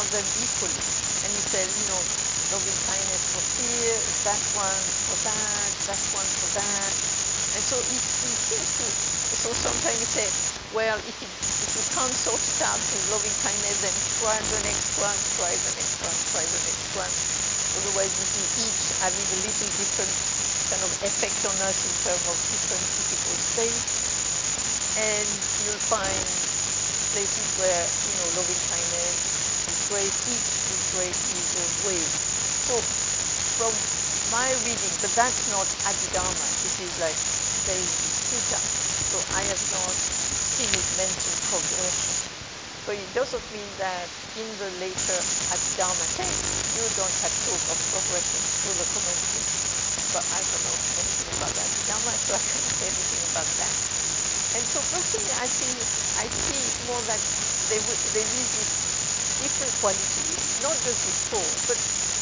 about them equally. And he said, loving kindness for fear, that one for that one for that. And so he seems to, so sometimes he say, well, if you can't sort it out with loving kindness, then try the next one, try the next one, try the next one. Otherwise, we see each having a little different kind of effect on us in terms of different difficult states. And you'll find places where, loving kindness is great, each is great in those ways. So from my reading, but that's not Abhidharma, it is like saying sutta. So I have not seen it mention progression. But it doesn't mean that in the later Abhidharma text, you don't have talk of progression through the commentary. But I don't know anything about Abhidharma, so I can't say anything about that. And so personally, I see more that they need this different qualities, not just this four, but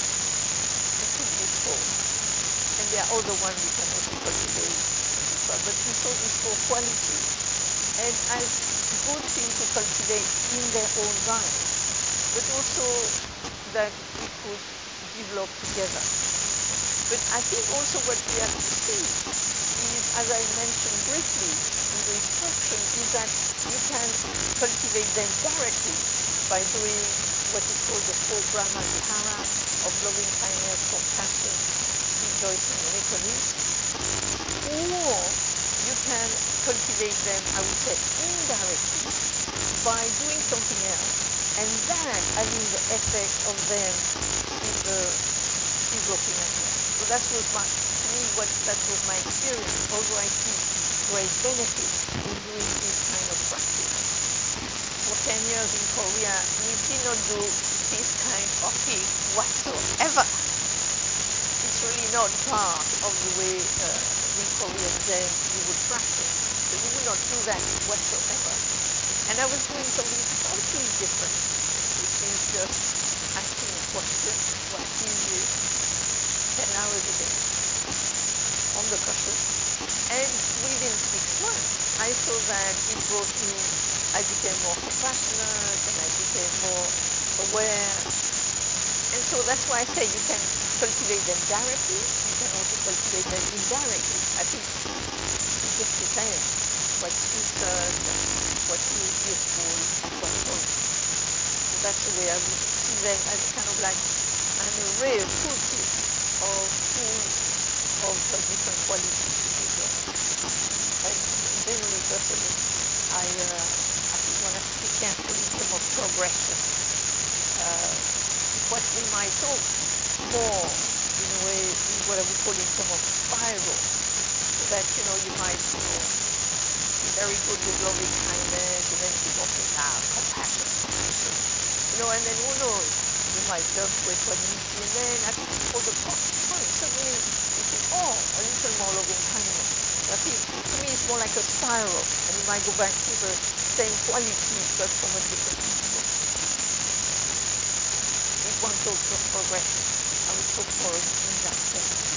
we took this four. And there are other ones we can also cultivate, etc. But we saw these four qualities, and as good things to cultivate in their own right, but also that we could develop together. But I think also what we have to see is, as I mentioned briefly in the instruction, is that you can cultivate them directly by doing what is called the four Brahma Vihara of loving kindness, compassion, rejoicing, and equanimity. Or you can cultivate them, I would say, indirectly by doing something else, and that having the effect of them in the developing as well. So that was that was my experience, although I see great benefit in doing this kind of practice. For 10 years in Korea, we did not do this kind of thing whatsoever. It's really not part of the way in Korean Zen you would practice. So you would not do that whatsoever. And I was doing something totally different, which is just asking a question, what is this? 10 hours a day on the cushion. And within 6 months, I saw that it brought me, I became more compassionate and I became more aware. And so that's why I say you can cultivate them directly, you can also cultivate them indirectly. I think it just depends what suits us and what feels useful at what point. So that's the way I would see them as kind of like an array of toolkit of tools of different qualities to develop. And generally, personally, I think one has to be careful in terms of progression. What we might talk more, in a way, is what I would call in terms of spiral. So that, you might, be very good with loving kindness, and then keep on saying, compassion. And then who knows? You might jump to equanimity, and then at for the point, suddenly you think, a little more loving kindness. I think, to me, it's more like a spiral, and you might go back to the same quality, but from a different angle. If one talks of progression, I would talk more in that sense.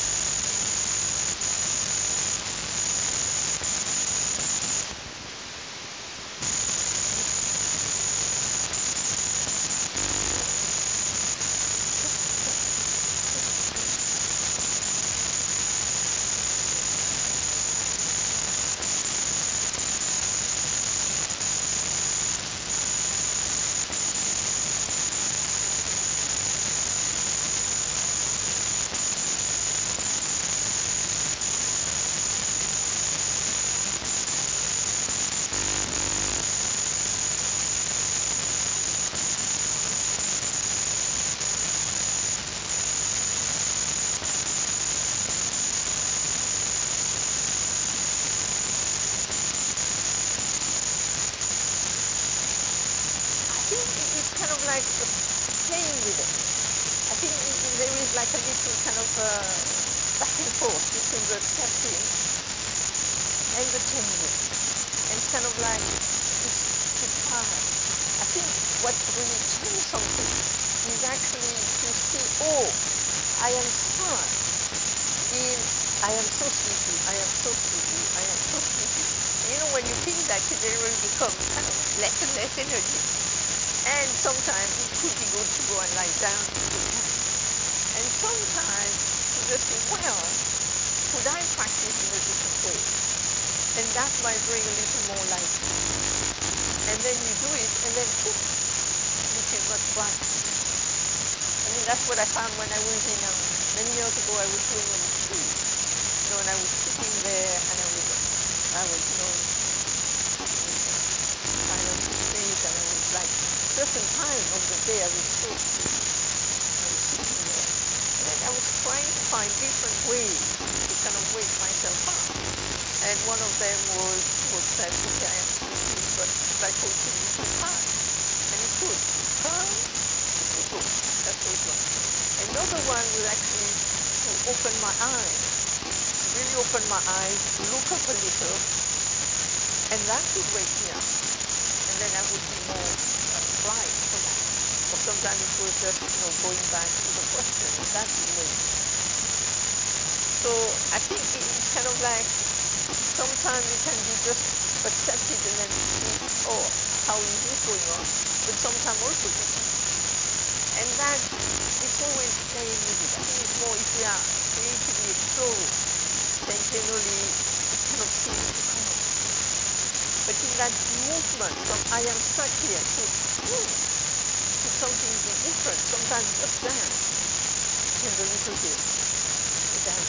my eyes, look up a little, and that would wake me up. And then I would be more bright for that. Or sometimes it was just, going back to the question, and that would wake me up. So I think it's kind of like sometimes it can be just accepted and then see, oh, how is this going on? But sometimes also to see. And that it's always playing with it. I think it's more if we are creatively exploring, then generally it kind of seems to come. But in that movement from I am stuck here to something different, sometimes just that, and a little bit, that.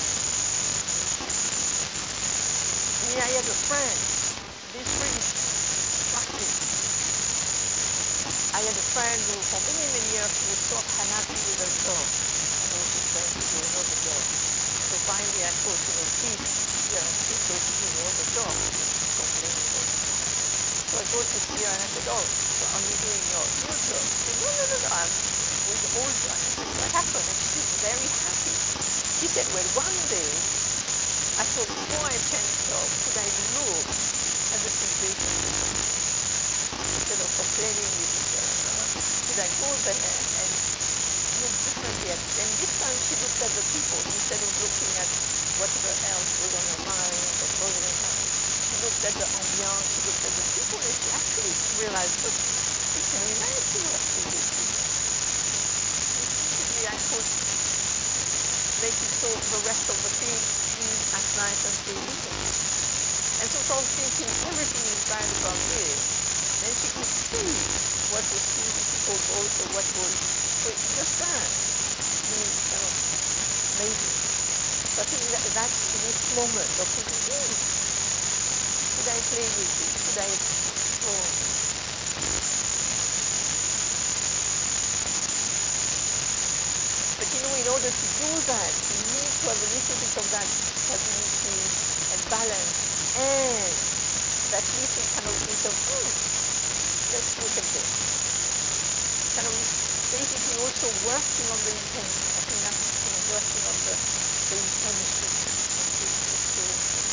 Me, I had a friend, this really struck me. I had a friend who for many, many years she was so unhappy with her job. She's trying to do another job. So finally I thought, please, she's basically no other job. She's complaining all the time. So I go to see her and I said, oh, so are you doing your job? She said, no, I'm with old job. I said, what happened? And she was very happy. She said, well, one day I thought before I change job, could I look at the situation instead of complaining with each other? Could I go there and look differently at it? And this time she looked at the people instead of looking at whatever else was on her mind or bothering her. She looked at the ambiance, she looked at the people, and she actually realized, look, it's very nice to work with these people. Possibly I could make it so the rest of the thing is as nice as they live. And so from thinking everything is bad about this, then she could see what was beautiful also, what was, so just that is kind of amazing. So I think that's this moment of thinking, could I play with this? Could I explore this? But in order to do that, you need to have a little bit of that stability and balance, and that little kind of bit of, let's look at this. Kind of basically also working on the intention. I think that's working on the intention of this exploration.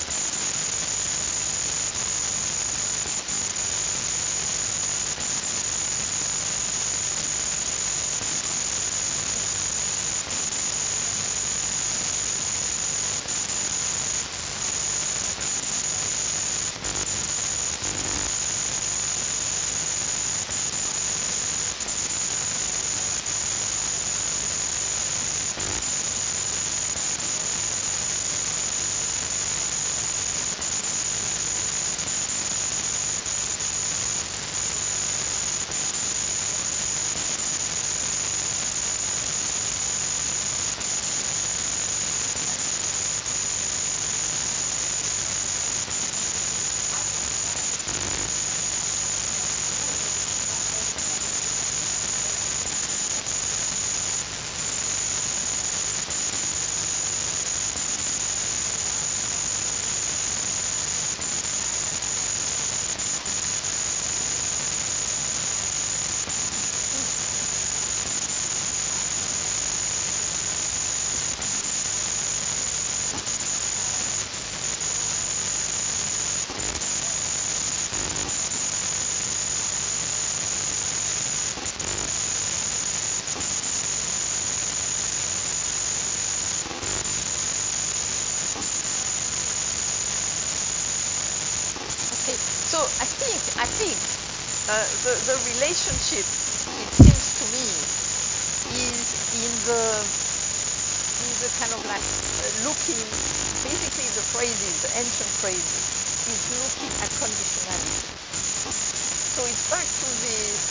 So I think the relationship, it seems to me, is in the kind of like looking, basically the phrases, the ancient phrases, is looking at conditionality. So it's back to this,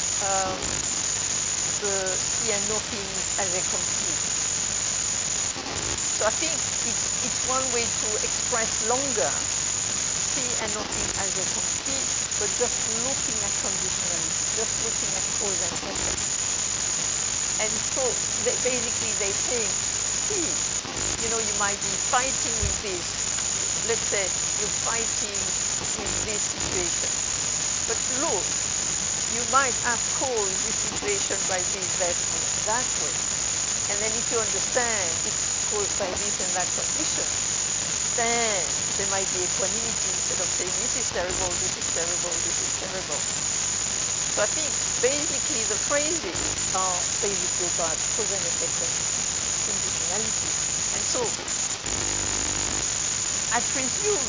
the see and know things as they come to you. So I think it's one way to express longer see and nothing as they can see, but just looking at conditionality, just looking at cause and effect. And so basically they say, see, you might be fighting with this. Let's say you're fighting with this situation. But look, you might have caused this situation by this, that way. And then if you understand it's caused by this and that condition, equanimity instead of saying this is terrible, this is terrible, this is terrible. So I think basically the phrases are basically about cause and effect and conditionality. And so I presume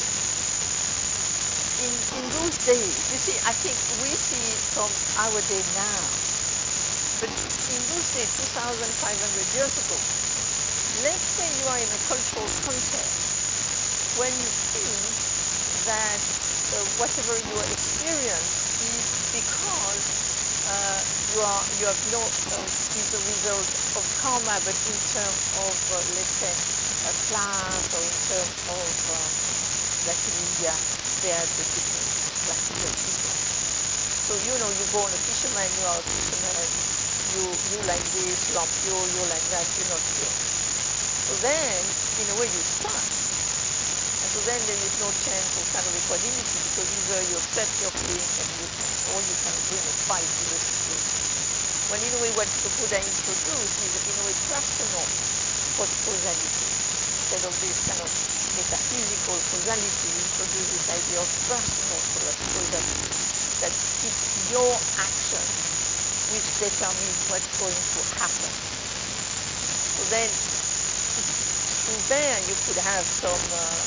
in those days, you see, I think we see it from our day now, but in those days, 2,500 years ago, let's say you are in a cultural context when you think that whatever your experience is because you have no is a result of karma, but in terms of let's say a plant, or in terms of like in India they had the different classes of people. So you know, you go on a fisherman, you are a fisherman, you like this, you are pure, you like that, you're not pure. So then in a way you start. And so then there is no chance of kind of equanimity, because either you accept your feelings and or you can bring a fight to the situation. When in a way what the Buddha introduced is in a way personal causality. Instead of this kind of metaphysical causality, we introduce this idea of personal causality. That it's your action which determines what's going to happen. So then through there you could have some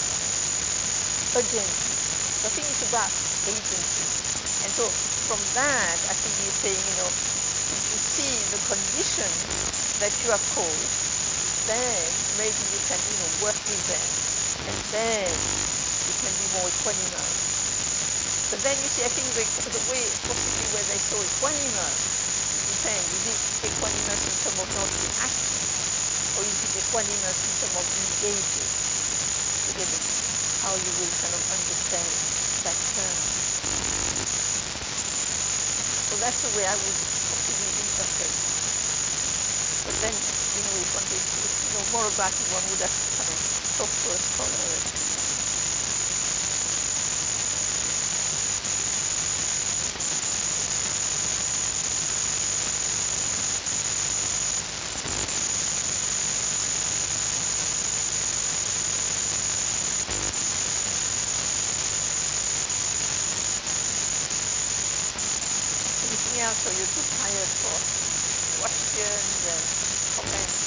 agency. So I think it's about agency. And so from that, I think he's saying, you know, if you see the condition that you have caused, then maybe you can, you know, work with them, and then you can be more equanimous. But then you see, I think the way possibly where they saw equanimous, it depends. Is it equanimous in terms of not reacting, or is it equanimous in terms of engaging? Again, how you will kind of understand that term. So that's the way I would possibly interpret it. But then, you know, if one would know more about it, one would have to kind of talk to a scholar. Anything else, or you're too tired for questions and comments?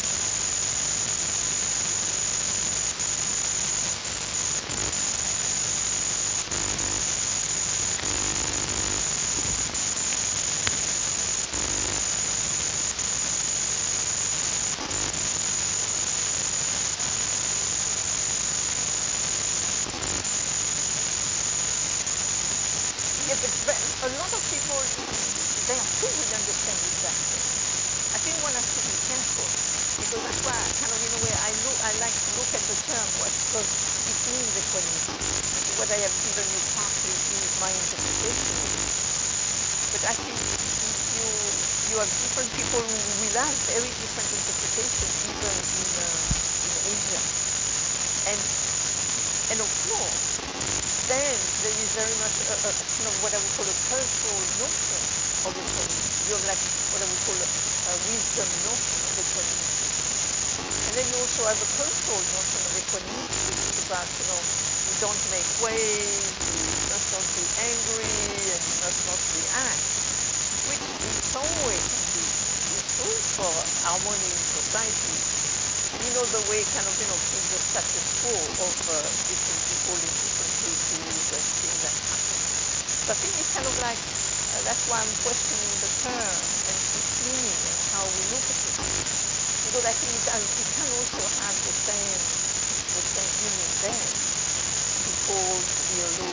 Yeah, but a lot of people, they are too with understanding that. I think one has to be careful, because that's why kind of in a way I like to look at the term, what does it means equanimity. So what I have given you partly is my interpretation of it. But I think if you have different people who will have very different interpretations, even in Asia. And of course, then there is very much a kind of what I would call a cultural notion of equanimity. You have like what I would call a wisdom notion of equanimity. And then you also have a cultural notion of equanimity, which is about, you know, you don't make waves, you must not be angry, and you must not react, which in some way can be useful for harmony in society. And you know, the way kind of, you know, keep the status quo of different people in different places and things that happen. So I think it's kind of like, that's why I'm questioning the term and its meaning and how we look at it. Because I think it can also have the same meaning then. To pause, to be alone,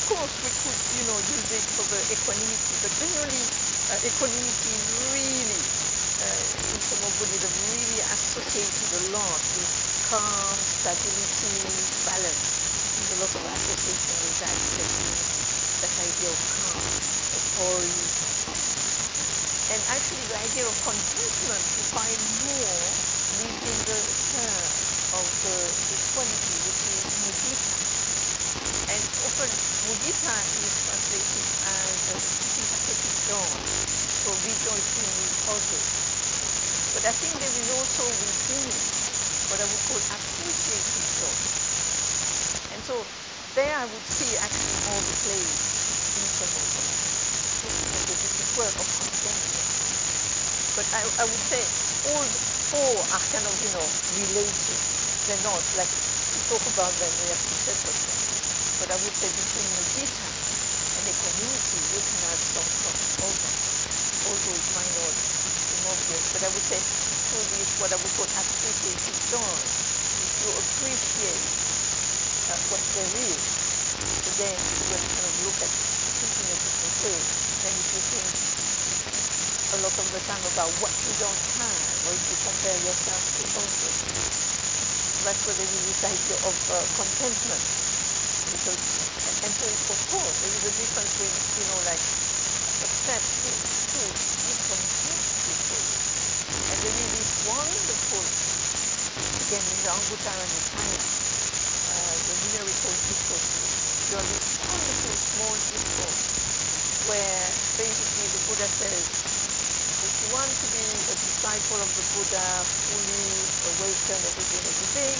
course, we could, use it for the equanimity, but generally, equanimity is really, in some of bodies, have really associated a lot with calm, stability, balance. There's a lot of association with that equanimity, that idea of calm, of poise. And actually, the idea of contentment you find more within the third of the quality, which is mudita. And often mudita is translated as sympathetic joy, so rejoicing with others. But I think there is also within it what I would call appreciative joy. And so there I would see actually more the place in some of the different words of contentment. But I would say all four are kind of, related. They're not like to talk about them, we have to separate them. But I would say between mudita and equanimity, you can have some crossover, although it might not seem obvious. But I would say through this, what I would call appreciative joy, if you appreciate what there is, again, you have to kind of look at it in a different way. Then if you think a lot of the time about what you don't have, or if you compare yourself to others, that's where there is this idea of contentment. Because, and so it's, of course, there is a difference between, like successful, good, be content with it. And there is this wonderful, again, in the Anguttara Nikaya, the numerical discourses, you have this wonderful small discourse where basically the Buddha says, if you want to be a disciple of the Buddha, fully awaken every day,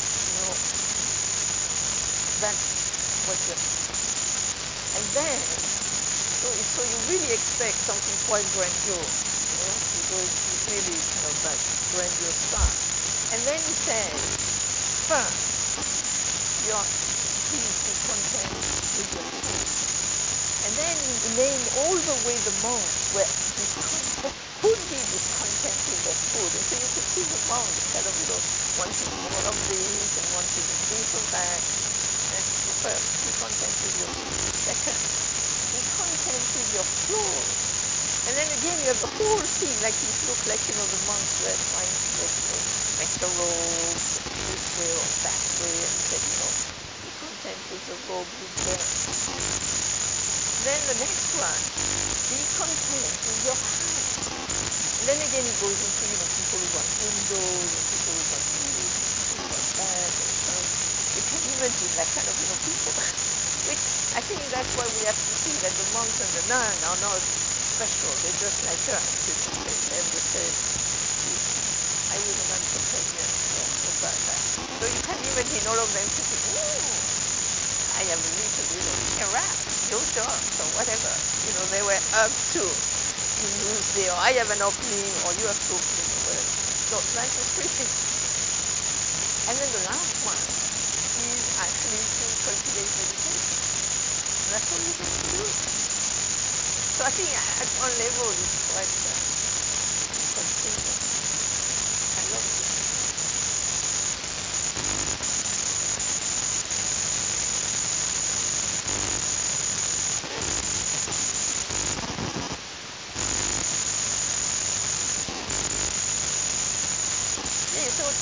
that's what you have. And then, so you really expect something quite grandiose, it's really kind of like grandiose stuff. And then he says, first, please be content with your food. And then he named all the way the monks could be discontent with their food. And so you could see the monks kind of, wanting more of this and wanting this or that. And so first, be content with your food. Second, be content with your clothes. And then again, you have the whole thing, like it looked like, the monks were trying to get, make the robe this way or that way. And he said, be content with the robe you wear. Then the next one, be content with your house. And then again it goes into, people who want windows, and people who want this, and people who want that. And you can imagine that kind of, people. Which I think that's why we have to see that the monks and the nuns are not special. They're just like us. They have the same. I was a nun for 10 years, so I know about that. So you can imagine all of them thinking, I have a little, rap, your shorts, or whatever, they were up to in those days, or I have an opening, or you have to opening, or whatever. So that's the three things. And then the last one is actually to cultivate meditation. And that's all you need to do. So I think at one level it's quite simple. I love it. So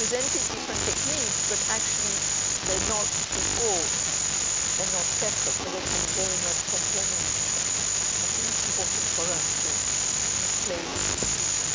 presented different techniques, but actually they're not equal, they're not separate, but they can very much complement each other. I think it's important for us to play with this.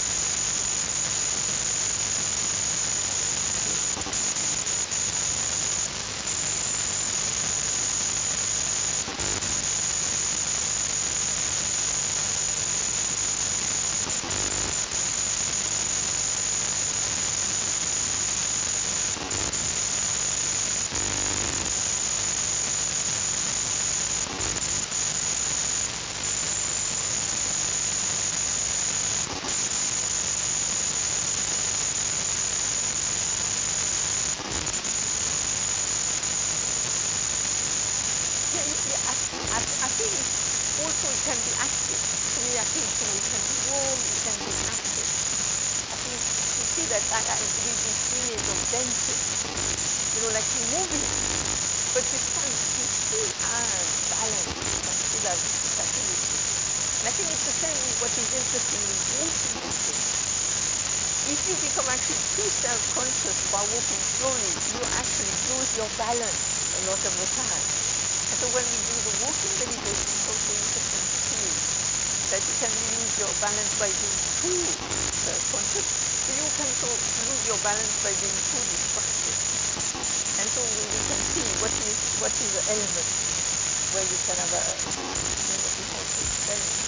I think also it can be active. Actually, I think it can be warm, it can be active. I think you see that with this image of dancing, like you're moving, but you still have balance. You can still have stability. And I think it's the same with what is interesting with walking also. If you become actually too self-conscious by walking slowly, you actually lose your balance a lot of the time. And so when we do the walking meditation, it's also interesting to see that you can lose your balance by being too self-conscious, but you can also lose your balance by being too distracted. And so we can see what is the element where you can have a, experiment.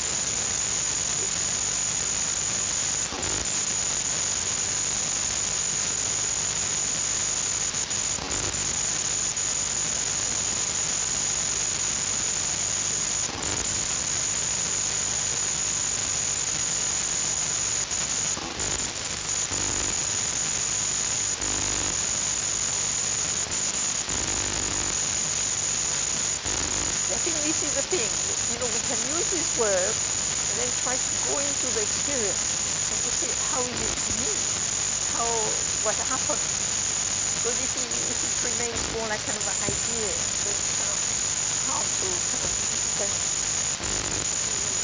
I think this is the thing, we can use this word and then try to go into the experience and to see how is it to me, what happens. Because if it remains more like kind of an idea, then it's kind of hard to kind of explain.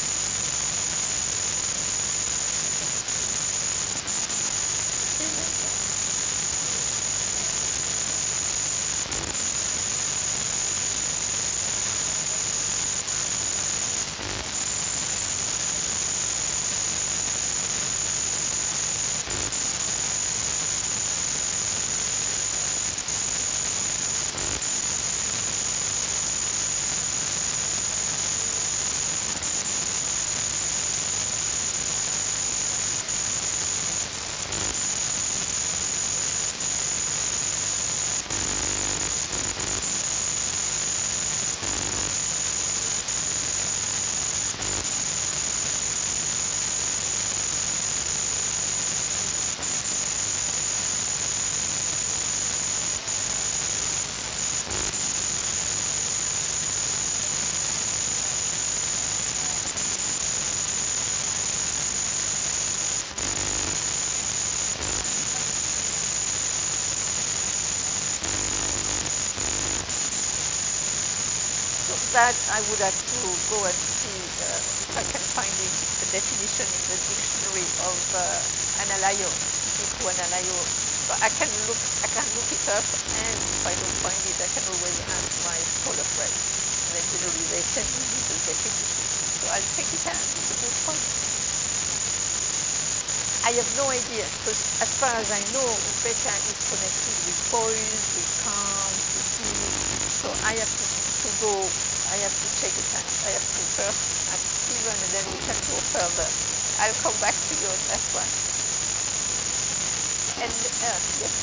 That I would have to go and see if I can find a definition in the dictionary of analayo, Iku analayo. But I can look it up, and if I don't find it, I can always ask my scholar friends, and then generally they send me the definition. So I'll check it out. It's a good point. I have no idea, because as far as I know, Upekkha is connected with poise, with calm, with ease. So I have to check it out. I have to first ask Stephen, and then we can go further. I'll come back to you on that one. And yes.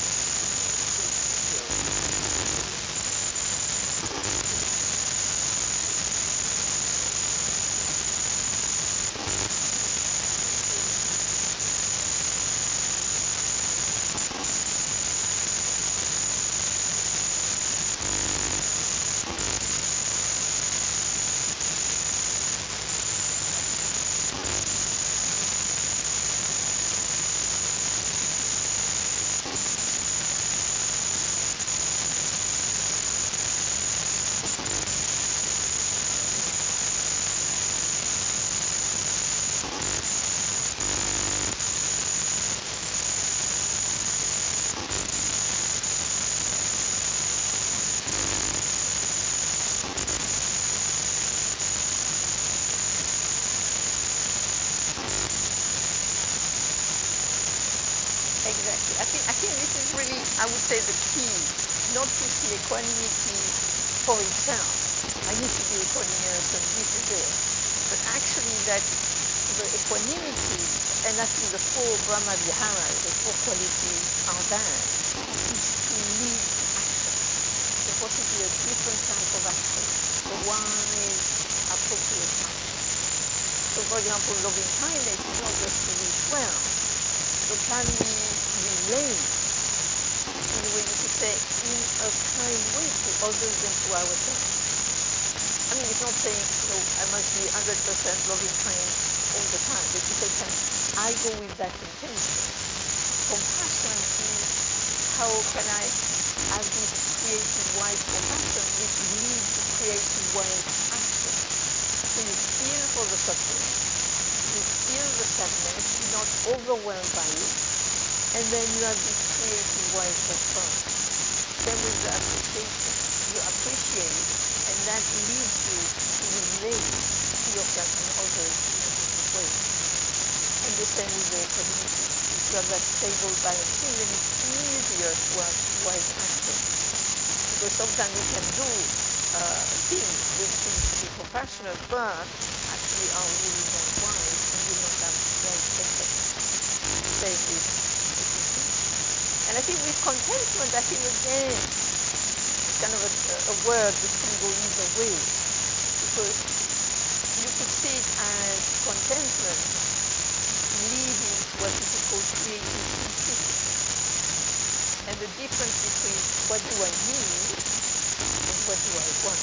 say the key, not to see equanimity for itself. I need to be equanimous and this is it. But actually that the equanimity, and I think the four Brahma Viharas, the four qualities are that, is to lead action. There was to be a different type of action, a wise, appropriate action. So for example, loving kindness is not just to wish well, so can we relate, in a way you could say, in a kind way to others and to ourselves? I mean, it's not saying, I must be 100% loving kind all the time, but you say, I go with that intention? Compassion is how can I have this creative, wise compassion which leads to creative, wise action. So you feel for the suffering, you feel the sadness, you're not overwhelmed by it, and then you have this creative, wise response. Same with the appreciation. You appreciate it, and that leads you to relate to yourself and others in a different way. And the same with the equanimity. If you have that stable balancing, then it's easier to have wise action. Because sometimes we can do things which seem to be compassionate, but actually are really not wise and will not have wise effect. Same with things. And I think with contentment, I think again, it's kind of a word which can go either way. Because you could see it as contentment leading to what we could call creative simplicity. And the difference between what do I need and what do I want.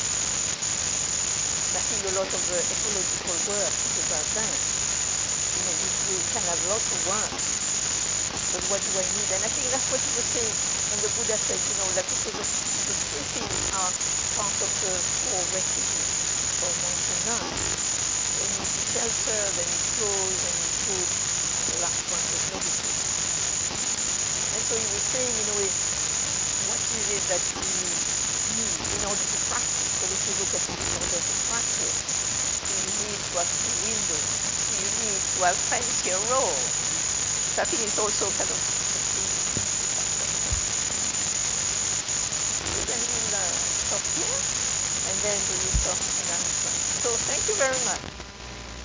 I think a lot of the ecological work is about that. We can have lots of wants, but what do I need? And I think that's what he was saying when the Buddha said, like the three things are part of the four requisites for monks and nuns. They need shelter, they need clothes, they need food, and the last one is medicine. And so he was saying, what is it that we need in order to practice? Well, if you look at it in order to practice, do you need to have two windows? Do you need to have fancier roads? So I think it's also kind of